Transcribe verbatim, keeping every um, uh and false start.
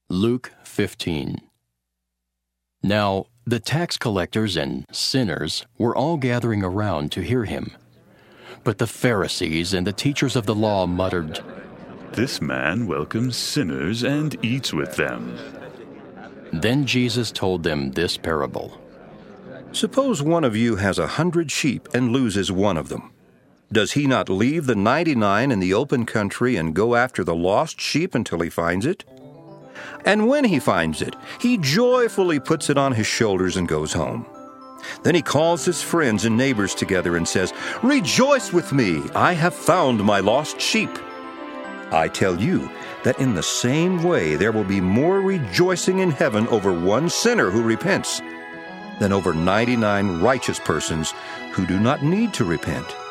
Luke fifteen. Now the tax collectors and sinners were all gathering around to hear him. But the Pharisees and the teachers of the law muttered, "This man welcomes sinners and eats with them." Then Jesus told them this parable. Suppose one of you has a hundred sheep and loses one of them. Does he not leave the ninety-nine in the open country and go after the lost sheep until he finds it? And when he finds it, he joyfully puts it on his shoulders and goes home. Then he calls his friends and neighbors together and says, "Rejoice with me, I have found my lost sheep." I tell you that in the same way there will be more rejoicing in heaven over one sinner who repents than over ninety-nine righteous persons who do not need to repent.